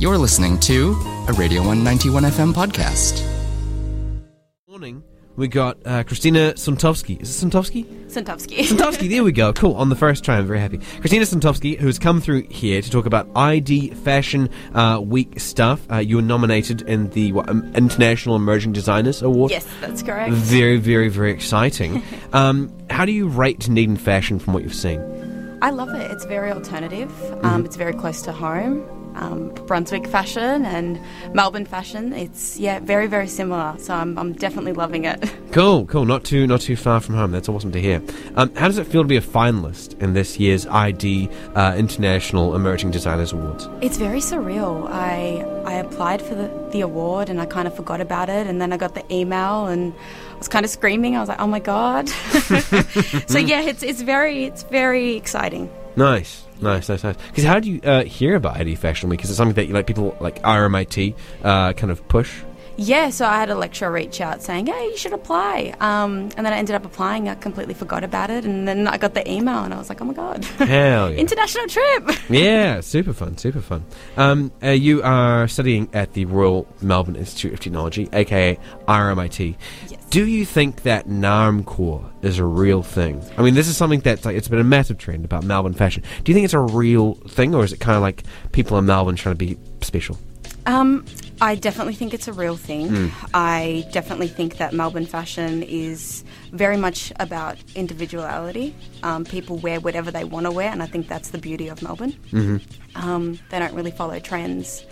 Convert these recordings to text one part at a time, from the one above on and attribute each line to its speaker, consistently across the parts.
Speaker 1: You're listening to a Radio 191 FM podcast.
Speaker 2: Morning. We got Christina Suntowski. Is it Suntowski?
Speaker 3: Suntowski.
Speaker 2: Suntowski, there we go. Cool. On the first try, I'm very happy. Christina Suntowski, who's come through here to talk about ID Fashion Week stuff. You were nominated in the International Emerging Designers Award.
Speaker 3: Yes, that's correct.
Speaker 2: Very, very, very exciting. How do you rate Dunedin fashion from what you've seen?
Speaker 3: I love it. It's very alternative. It's very close to home. Brunswick fashion and Melbourne fashion. It's very, very similar. So I'm definitely loving it.
Speaker 2: Cool. Not too far from home. That's awesome to hear. How does it feel to be a finalist in this year's ID International Emerging Designers Awards?
Speaker 3: It's very surreal. I applied for the award and I kind of forgot about it, and then I got the email and I was kind of screaming. I was like, oh my God. So yeah, it's very exciting.
Speaker 2: Nice. Because how do you hear about ID Fashion Week? Is it something that people like RMIT kind of push?
Speaker 3: Yeah, so I had a lecturer reach out saying, hey, you should apply. And then I ended up applying. I completely forgot about it. And then I got the email and I was like, oh my God.
Speaker 2: Hell yeah.
Speaker 3: International trip.
Speaker 2: Yeah, super fun. You are studying at the Royal Melbourne Institute of Technology, aka RMIT.
Speaker 3: Yes.
Speaker 2: Do you think that NARMcore is a real thing? I mean, this is something that's it's been a massive trend about Melbourne fashion. Do you think it's a real thing, or is it kind of like people in Melbourne trying to be special?
Speaker 3: I definitely think it's a real thing. I definitely think that Melbourne fashion is very much about individuality. People wear whatever they want to wear, and I think that's the beauty of Melbourne. Mm-hmm. They don't really follow trends.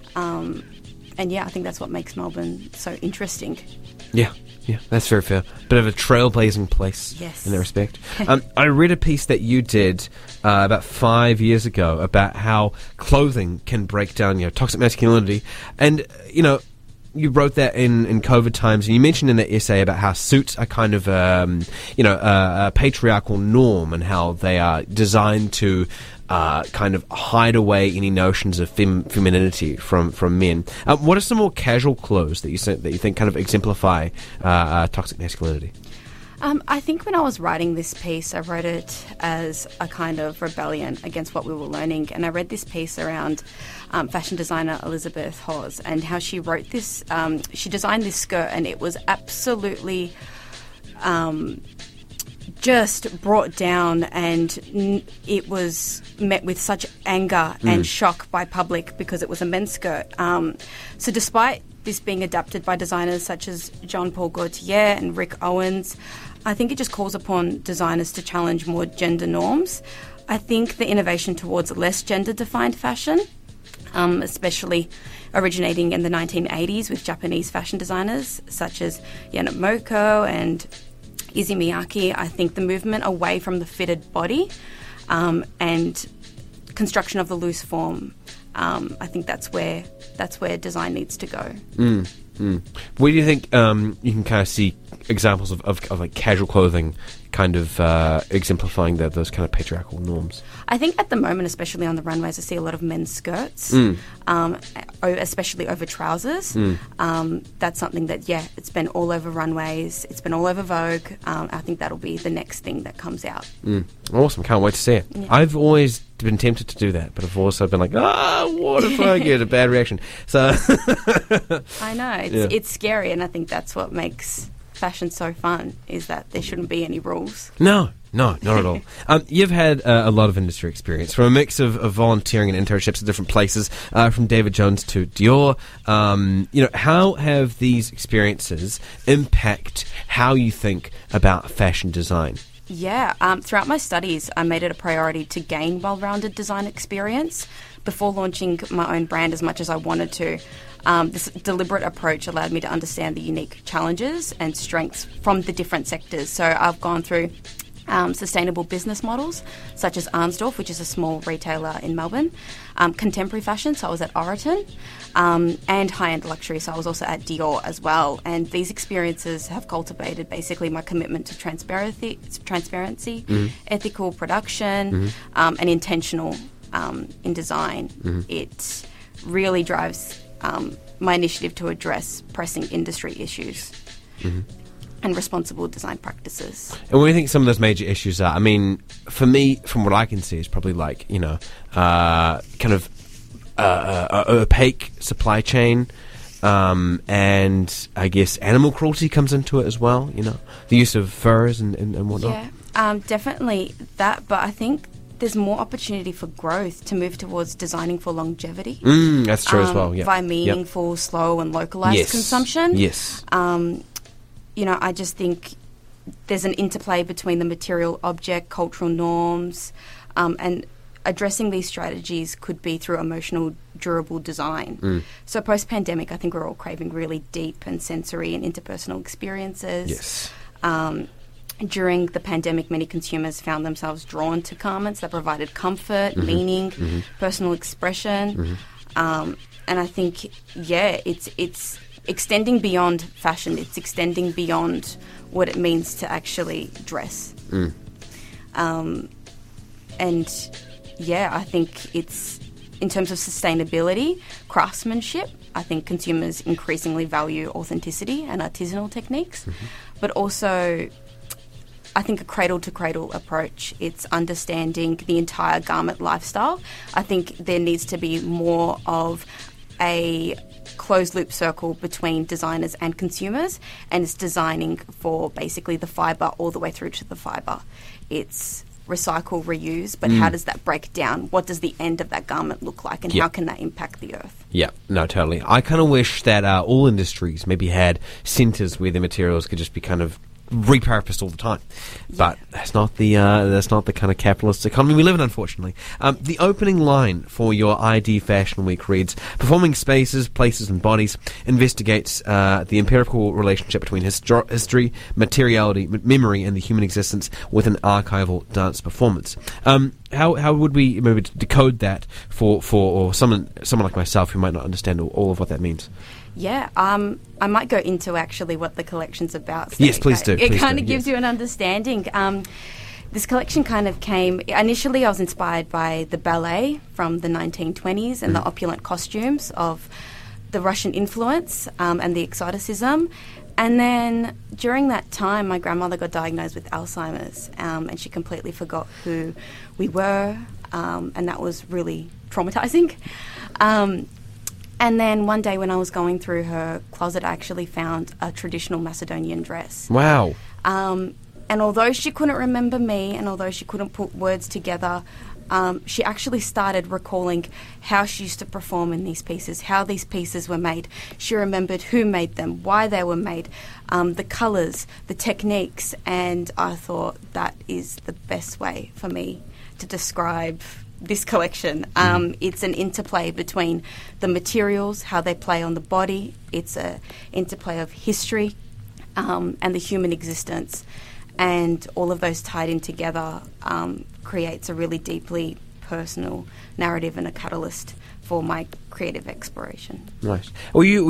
Speaker 3: And yeah, I think that's what makes Melbourne so interesting.
Speaker 2: Yeah, that's very fair. Bit of a trailblazing place,
Speaker 3: yes,
Speaker 2: in that respect. I read a piece that you did about 5 years ago about how clothing can break down toxic masculinity, and you wrote that in COVID times, and you mentioned in that essay about how suits are kind of a patriarchal norm, and how they are designed to kind of hide away any notions of femininity from men. What are some more casual clothes that you think kind of exemplify toxic masculinity?
Speaker 3: I think when I was writing this piece, I wrote it as a kind of rebellion against what we were learning. And I read this piece around fashion designer Elizabeth Hawes and how she wrote this. She designed this skirt, and it was absolutely just brought down, and it was met with such anger and shock by public because it was a men's skirt. So despite this being adapted by designers such as Jean-Paul Gaultier and Rick Owens, I think it just calls upon designers to challenge more gender norms. I think the innovation towards less gender-defined fashion, especially originating in the 1980s with Japanese fashion designers such as Yamamoto and Issey Miyake, I think the movement away from the fitted body and construction of the loose form, I think that's where design needs to go.
Speaker 2: Where do you think you can kind of see examples of like casual clothing kind of exemplifying those kind of patriarchal norms?
Speaker 3: I think at the moment, especially on the runways, I see a lot of men's skirts, especially over trousers. That's something that, it's been all over runways. It's been all over Vogue. I think that'll be the next thing that comes out.
Speaker 2: Awesome. Can't wait to see it.
Speaker 3: Yeah.
Speaker 2: I've always been tempted to do that, but I've also been like, what if I get a bad reaction? So
Speaker 3: I know. It's scary, and I think that's what makes fashion so fun, is that there shouldn't be any rules.
Speaker 2: No, not at all. You've had a lot of industry experience, from a mix of volunteering and internships at different places, from David Jones to Dior. How have these experiences impact how you think about fashion design?
Speaker 3: Yeah, throughout my studies, I made it a priority to gain well-rounded design experience before launching my own brand as much as I wanted to. This deliberate approach allowed me to understand the unique challenges and strengths from the different sectors. So I've gone through sustainable business models, such as Arnsdorf, which is a small retailer in Melbourne, contemporary fashion, so I was at Oroton, and high-end luxury, so I was also at Dior as well. And these experiences have cultivated basically my commitment to transparency, ethical production, and intentional in design. It really drives my initiative to address pressing industry issues and responsible design practices.
Speaker 2: And what do you think some of those major issues are? I mean, for me, from what I can see, it's probably like, kind of opaque supply chain. And I guess animal cruelty comes into it as well, the use of furs and whatnot.
Speaker 3: Yeah, definitely that, but I think there's more opportunity for growth to move towards designing for longevity.
Speaker 2: That's true as well, yeah.
Speaker 3: By meaningful, slow and localized consumption.
Speaker 2: Yes.
Speaker 3: I just think there's an interplay between the material object, cultural norms, and addressing these strategies could be through emotional, durable design. So post-pandemic, I think we're all craving really deep and sensory and interpersonal experiences.
Speaker 2: Yes.
Speaker 3: During the pandemic, many consumers found themselves drawn to garments that provided comfort, meaning, personal expression. And I think, it's extending beyond fashion. It's extending beyond what it means to actually dress. I think it's, in terms of sustainability, craftsmanship, I think consumers increasingly value authenticity and artisanal techniques, but also I think a cradle-to-cradle approach. It's understanding the entire garment lifestyle. I think there needs to be more of a closed-loop circle between designers and consumers, and it's designing for basically the fibre all the way through to the fibre. It's recycle, reuse, but how does that break down? What does the end of that garment look like, and how can that impact the earth?
Speaker 2: Yeah, no, totally. I kind of wish that all industries maybe had centres where the materials could just be kind of repurposed all the time, but that's not the kind of capitalist economy we live in, unfortunately. The opening line for your ID Fashion Week reads: "Performing spaces, places, and bodies investigates the empirical relationship between history, materiality, memory, and the human existence with an archival dance performance." How would we maybe decode that for someone like myself who might not understand all of what that means?
Speaker 3: Yeah, I might go into actually what the collection's about.
Speaker 2: So yes, please do.
Speaker 3: It kind of gives you an understanding. This collection kind of came... Initially, I was inspired by the ballet from the 1920s and the opulent costumes of the Russian influence and the exoticism. And then during that time, my grandmother got diagnosed with Alzheimer's, and she completely forgot who we were, and that was really traumatizing. And then one day when I was going through her closet, I actually found a traditional Macedonian dress.
Speaker 2: Wow.
Speaker 3: And although she couldn't remember me, and although she couldn't put words together, she actually started recalling how she used to perform in these pieces, how these pieces were made. She remembered who made them, why they were made, the colours, the techniques, and I thought that is the best way for me to describe this collection. It's an interplay between the materials, how they play on the body. It's an interplay of history and the human existence. And all of those tied in together creates a really deeply personal narrative and a catalyst for my creative exploration.
Speaker 2: Nice. Were you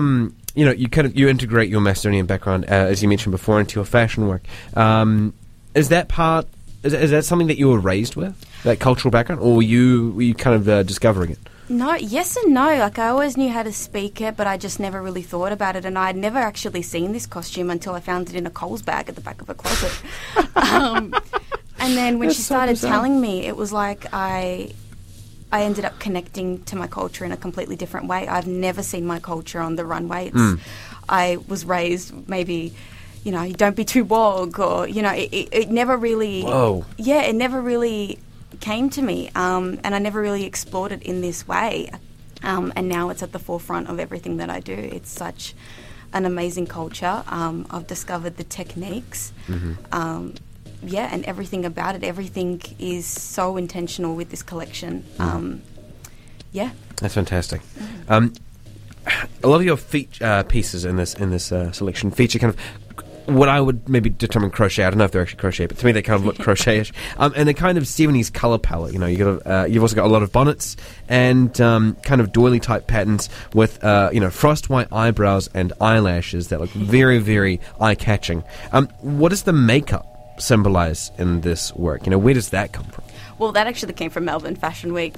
Speaker 2: you integrate your Macedonian background, as you mentioned before, into your fashion work. Is that something that you were raised with, that cultural background, or were you kind of discovering it?
Speaker 3: No, yes and no. Like, I always knew how to speak it, but I just never really thought about it. And I'd never actually seen this costume until I found it in a Coles bag at the back of a closet. And then when she started telling me, it was like I ended up connecting to my culture in a completely different way. I've never seen my culture on the runway. I was raised maybe... don't be too woke, or, it never really...
Speaker 2: Whoa.
Speaker 3: Yeah, it never really came to me, and I never really explored it in this way. And now it's at the forefront of everything that I do. It's such an amazing culture. I've discovered the techniques, and everything about it. Everything is so intentional with this collection.
Speaker 2: That's fantastic. A lot of your pieces in this selection feature kind of what I would maybe determine crochet. I don't know if they're actually crochet, but to me they kind of look crochet-ish. And the kind of 70s colour palette. You've also got a lot of bonnets and kind of doily type patterns with frost white eyebrows and eyelashes that look very, very eye catching. What does the makeup symbolise in this work? Where does that come from?
Speaker 3: Well, that actually came from Melbourne Fashion Week.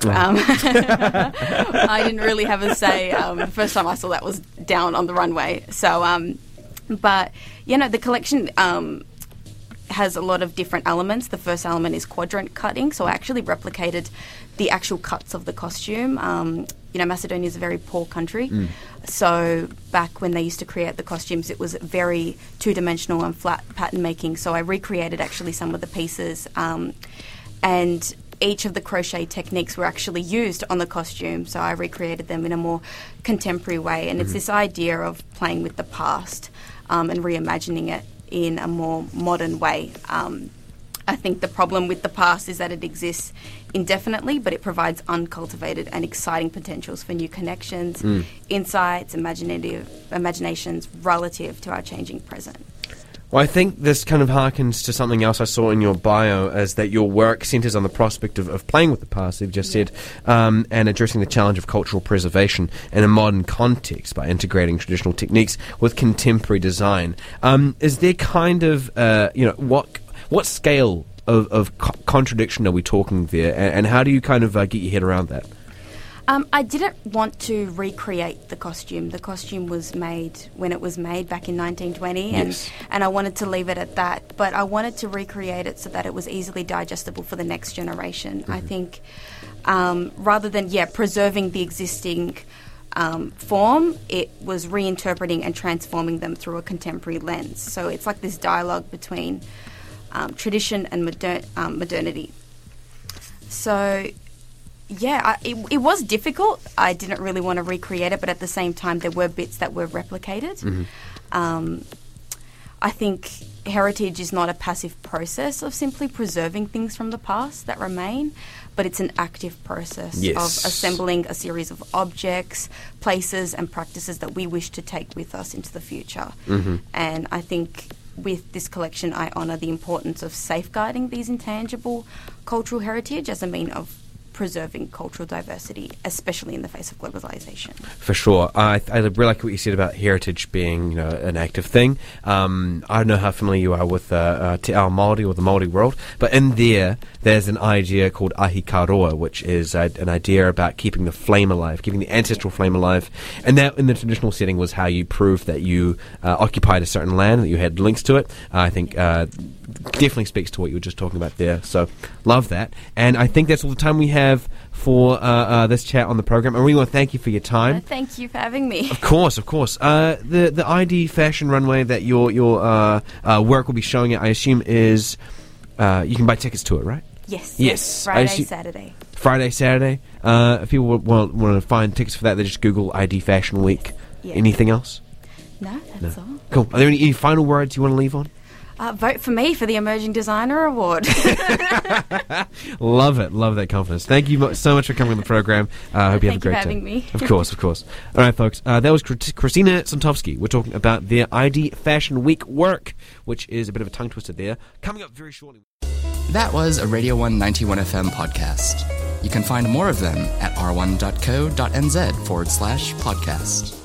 Speaker 3: I didn't really have a say. The first time I saw that was down on the runway. So, the collection has a lot of different elements. The first element is quadrant cutting, so I actually replicated the actual cuts of the costume. Macedonia is a very poor country, so back when they used to create the costumes, it was very two-dimensional and flat pattern making, so I recreated actually some of the pieces, and each of the crochet techniques were actually used on the costume, so I recreated them in a more contemporary way, and it's this idea of playing with the past and reimagining it in a more modern way. I think the problem with the past is that it exists indefinitely, but it provides uncultivated and exciting potentials for new connections, insights, imaginations relative to our changing present.
Speaker 2: Well, I think this kind of harkens to something else I saw in your bio, as that your work centres on the prospect of playing with the past, you've just said, and addressing the challenge of cultural preservation in a modern context by integrating traditional techniques with contemporary design. Is there kind of, what scale of contradiction are we talking there, and how do you kind of get your head around that?
Speaker 3: I didn't want to recreate the costume. The costume was made when it was made back in 1920, and I wanted to leave it at that. But I wanted to recreate it so that it was easily digestible for the next generation. I think rather than, preserving the existing form, it was reinterpreting and transforming them through a contemporary lens. So it's like this dialogue between tradition and modernity. So... it was difficult. I didn't really want to recreate it, but at the same time, there were bits that were replicated. I think heritage is not a passive process of simply preserving things from the past that remain, but it's an active process of assembling a series of objects, places, and practices that we wish to take with us into the future. And I think with this collection, I honour the importance of safeguarding these intangible cultural heritage as a means of preserving cultural diversity, especially in the face of globalization.
Speaker 2: For sure. I really like what you said about heritage being, an active thing. I don't know how familiar you are with Te Ao Māori or the Māori world, but in there's an idea called Ahi Karoa, which is an idea about keeping the flame alive, keeping the ancestral flame alive. And that, in the traditional setting, was how you proved that you occupied a certain land, that you had links to it. I think definitely speaks to what you were just talking about there. So, love that. And I think that's all the time we have for this chat on the program. I really want to thank you for your time.
Speaker 3: Thank you for having me.
Speaker 2: Of course. The ID fashion runway that your work will be showing at, I assume, is you can buy tickets to it, right?
Speaker 3: Yes. Saturday.
Speaker 2: Friday, Saturday. If people want to find tickets for that, they just Google ID Fashion Week. Yeah. Anything else?
Speaker 3: No, that's all.
Speaker 2: Cool. Are there any final words you want to leave on?
Speaker 3: Vote for me for the Emerging Designer Award.
Speaker 2: Love it. Love that confidence. Thank you so much for coming on the program. I hope you have a great day.
Speaker 3: Thank you for having
Speaker 2: me. Of course. All right, folks. That was Christina Santowski. We're talking about their ID Fashion Week work, which is a bit of a tongue twister there. Coming up very shortly.
Speaker 1: That was a Radio 191 FM podcast. You can find more of them at r1.co.nz/podcast.